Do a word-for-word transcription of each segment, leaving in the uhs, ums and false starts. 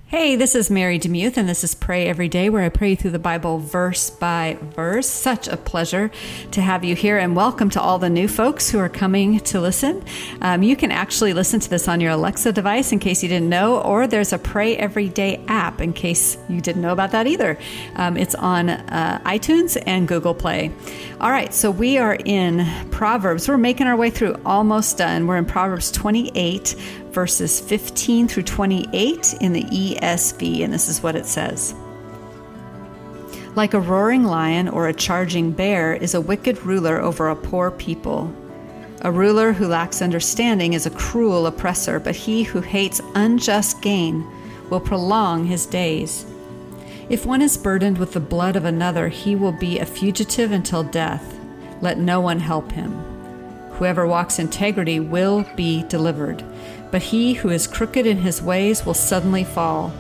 Hey, this is Mary DeMuth, and this is Pray Every Day, where I pray through the Bible verse by verse. Such a pleasure to have you here, and welcome to all the new folks who are coming to listen. Um, you can actually listen to this on your Alexa device, in case you didn't know, or there's a Pray Every Day app, in case you didn't know about that either. Um, it's on uh, iTunes and Google Play. All right, so we are in Proverbs. We're making our way through, almost done. We're in Proverbs twenty-eight, verses fifteen through twenty-eight in the E S V, and this is what it says. Like a roaring lion or a charging bear is a wicked ruler over a poor people. A ruler who lacks understanding is a cruel oppressor, but he who hates unjust gain will prolong his days. If one is burdened with the blood of another, he will be a fugitive until death. Let no one help him. Whoever walks integrity will be delivered, but he who is crooked in his ways will suddenly fall.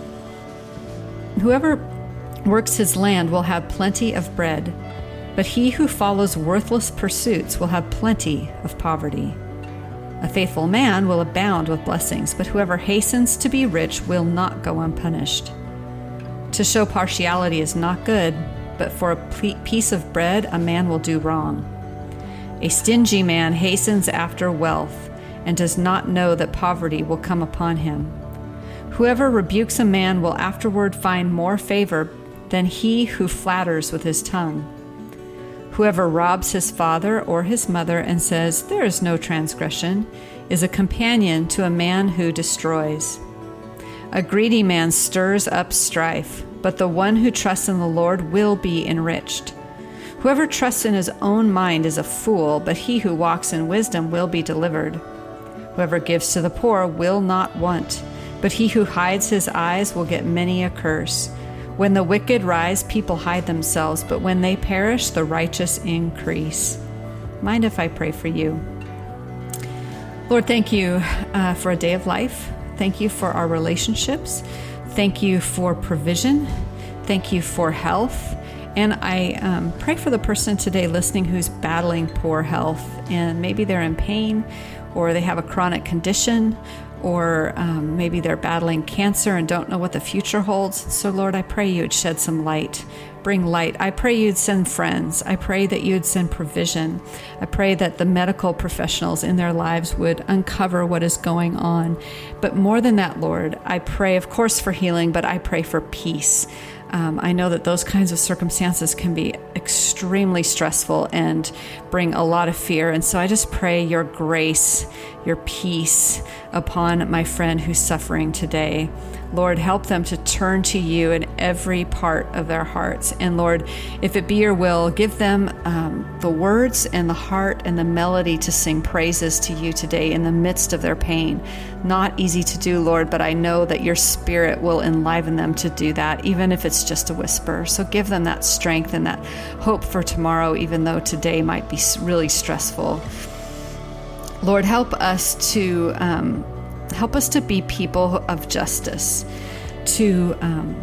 Whoever works his land will have plenty of bread, but he who follows worthless pursuits will have plenty of poverty. A faithful man will abound with blessings, but whoever hastens to be rich will not go unpunished. To show partiality is not good, but for a piece of bread a man will do wrong. A stingy man hastens after wealth and does not know that poverty will come upon him. Whoever rebukes a man will afterward find more favor than he who flatters with his tongue. Whoever robs his father or his mother and says, "There is no transgression," is a companion to a man who destroys. A greedy man stirs up strife, but the one who trusts in the Lord will be enriched. Whoever trusts in his own mind is a fool, but he who walks in wisdom will be delivered. Whoever gives to the poor will not want, but he who hides his eyes will get many a curse. When the wicked rise, people hide themselves, but when they perish, the righteous increase. Mind if I pray for you? Lord, thank you uh, for a day of life. Thank you for our relationships. Thank you for provision. Thank you for health. And I um, pray for the person today listening who's battling poor health, and maybe they're in pain, or they have a chronic condition, or um, maybe they're battling cancer and don't know what the future holds. So Lord, I pray you'd shed some light, bring light. I pray you'd send friends. I pray that you'd send provision. I pray that the medical professionals in their lives would uncover what is going on. But more than that, Lord, I pray, of course, for healing, but I pray for peace. Um, I know that those kinds of circumstances can be extremely stressful and bring a lot of fear. And so I just pray your grace, your peace upon my friend who's suffering today. Lord, help them to turn to you in every part of their hearts. And Lord, if it be your will, give them um, the words and the heart and the melody to sing praises to you today in the midst of their pain. Not easy to do, Lord, but I know that your Spirit will enliven them to do that, even if it's just a whisper. So give them that strength and that hope for tomorrow, even though today might be really stressful. Lord, help us to um, help us to be people of justice, to um,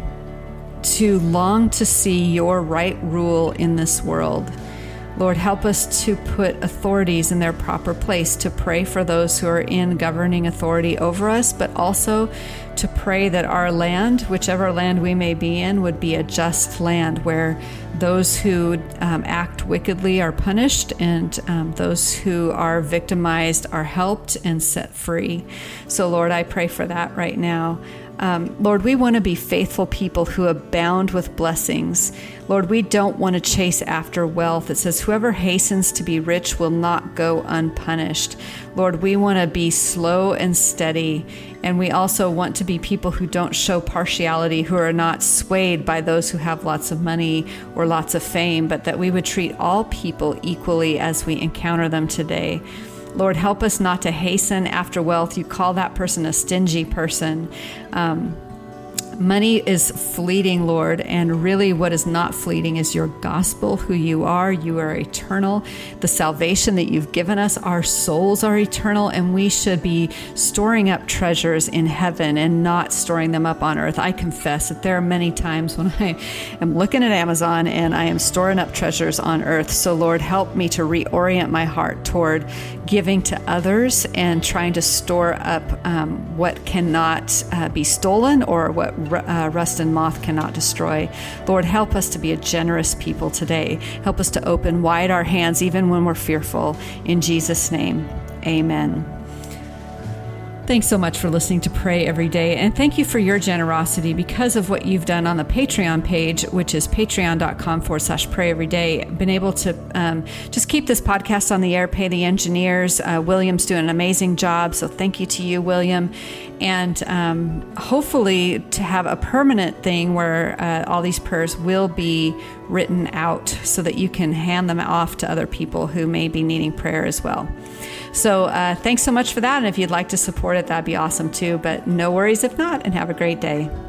to long to see your right rule in this world. Lord, help us to put authorities in their proper place, to pray for those who are in governing authority over us, but also to pray that our land, whichever land we may be in, would be a just land where those who um, act wickedly are punished, and um, those who are victimized are helped and set free. So, Lord, I pray for that right now. Um, Lord, we want to be faithful people who abound with blessings. Lord, we don't want to chase after wealth. It says, whoever hastens to be rich will not go unpunished. Lord, we want to be slow and steady. And we also want to be people who don't show partiality, who are not swayed by those who have lots of money or lots of fame, but that we would treat all people equally as we encounter them today. Lord, help us not to hasten after wealth. You call that person a stingy person. Um, money is fleeting, Lord, and really what is not fleeting is your gospel, who you are. You are eternal. The salvation that you've given us, our souls are eternal, and we should be storing up treasures in heaven and not storing them up on earth. I confess that there are many times when I am looking at Amazon and I am storing up treasures on earth. So Lord, help me to reorient my heart toward giving to others and trying to store up um, what cannot uh, be stolen or what uh, rust and moth cannot destroy. Lord, help us to be a generous people today. Help us to open wide our hands even when we're fearful. In Jesus' name, amen. Thanks so much for listening to Pray Every Day, and thank you for your generosity because of what you've done on the Patreon page, which is patreon.com forward slash pray every day. Been able to um, just keep this podcast on the air, pay the engineers. Uh, William's doing an amazing job, so thank you to you, William. And um, hopefully to have a permanent thing where uh, all these prayers will be written out so that you can hand them off to other people who may be needing prayer as well. So uh, thanks so much for that. And if you'd like to support it, that'd be awesome too. But no worries if not, and have a great day.